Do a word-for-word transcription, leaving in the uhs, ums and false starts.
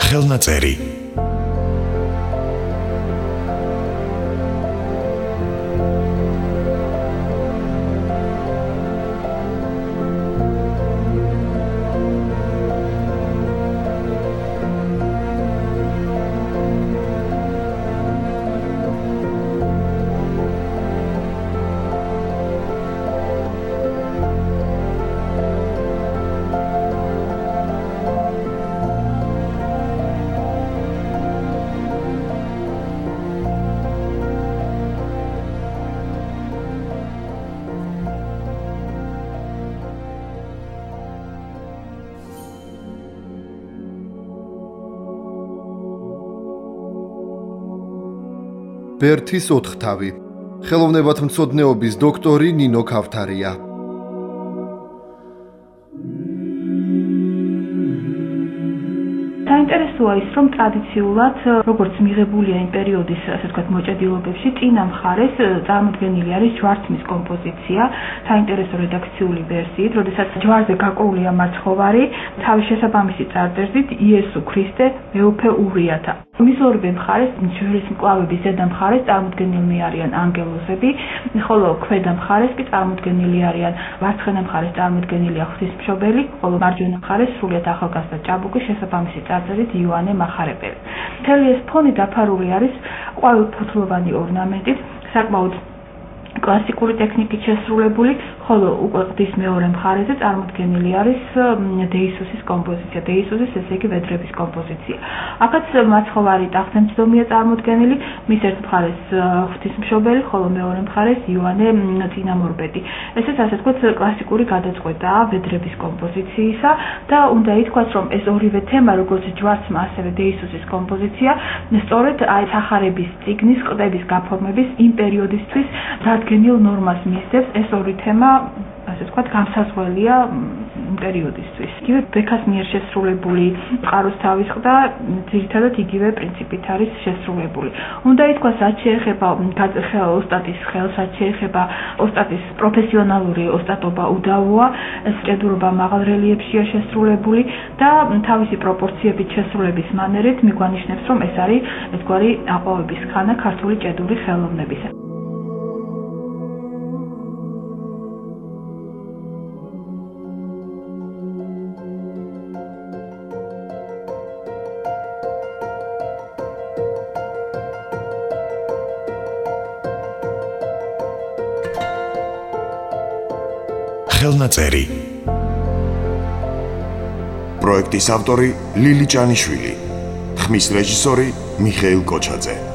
ხელნაწერი ბერთის ოთხთავი. ხელოვნებათმცოდნეობის დოქტორი ნინო ქავთარია. საინტერესოა ის, რომ ტრადიციულად, როგორც მიღებულია იმ პერიოდის, ასე ვთქვათ, მოჭედილობებში, წინა მხარეს წარმოდგენილი არის ჯვარცმის კომპოზიცია, საინტერესო რედაქციული ვერსიით, როდესაც ჯვარზე გაყრულია მაცხოვარი, თავის შესაბამისი წარწერით იესო ქრისტე მეუფე ურიათა. მის ორივე მხარეს, ჯვრის მკლავების ზედა მხარეს წარმოდგენილნი არიან ანგელოზები, ხოლო ქვედა მხარეს კი წარმოდგენილი არიან მარცხენა მხარეს წარმოდგენილია ღვთისმშობელი, ხოლო მარჯვენა მხარეს სრულიად ახალგაზრდა ჭაბუკი შესაბამისი წარწერით იოანე მახარებელი. მთელი ეს ფონი დაფარული არის ყვავილფოთლოვანი ორნამენტით, საკმაოდ კლასიკური ტექნიკით შესრულებული, ხოლო უკვე ყდის მეორე მხარეზე წარმოდგენილი არის დეისუსის კომპოზიცია, დეისუსის ესე იგი ვედრების კომპოზიცია. აქაც მაცხოვარი ტახტემცდომია წარმოდგენილი, მის ერთ მხარეს ღვთისმშობელი, ხოლო მეორე მხარეს იოანე წინამორბედი. ესეც ასე ვთქვათ კლასიკური გადაწყვეტაა ვედრების კომპოზიციისა და უნდა ითქვას, რომ ეს ორივე თემა, როგორც ჯვარცმა, ასევე დეისუსის კომპოზიცია, სწორედ აი სახარების წიგნის ყდების გაფორმების იმ პერიოდისთვის დადგენილ ნორმას მისდევს. ეს ორი თემა, ასე ვთქვათ, გამსაზღვრელია პერიოდისთვის. იგივე ბექას მიერ შესრულებული წყაროს თავის ყდა ძირითადად იგივე პრინციპით არის შესრულებული. უნდა ითქვას, რაც შეეხება ოსტატის ხელს, რაც შეეხება ოსტატის პროფესიონალური ოსტატობა უდავოა, ეს ჭედურობა მაღალ რელიეფშია შესრულებული და თავისი პროპორციებით შესრულების მანერით მიგვანიშნებს, რომ ეს არის ერთგვარი აყვავების ხანა ქართული ჭედური ხელოვნებისა. ხელნაწერი პროექტის ავტორი ლილი ჭანიშვილი, ხმის რეჟისორი მიხეილ კოჩაძე.